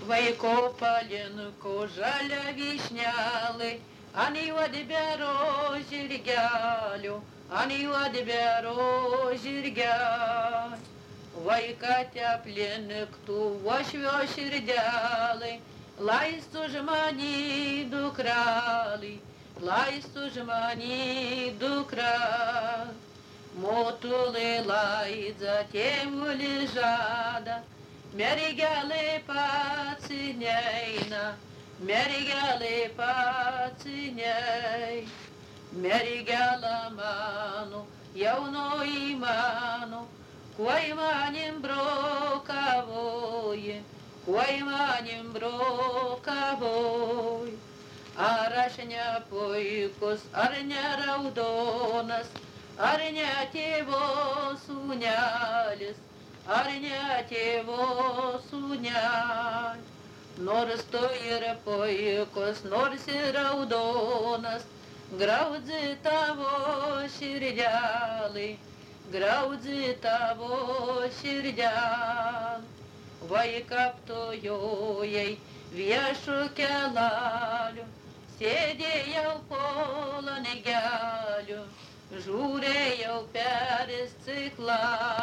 Vaiko palinko žalia vyšnelė, ant juodbėro žirgelių, ant juodbėro žirgelių. Vaikate aplink tų uošvio širdelį, laist už manį dukrelį, laist už manį dukrelį. Motulė laidza tėvulį žada, mergelė pats neina, mergelė pats neina. Mergelė mano, jaunoji mano, kuo manim brokavoji, kuo manim brokavoji. Ar aš ne puikus, ar ne raudonas, ar ne tėvo sūnelis, ar ne tėvo sūnelis. Nors tu ir puikus, nors ir raudonas, graudzi tavo širdelį, graudzi tavo širdelį. Vaikaptojojai viešu kelaliu, sėdėjau po langeliu, žiūrėjau per stiklą.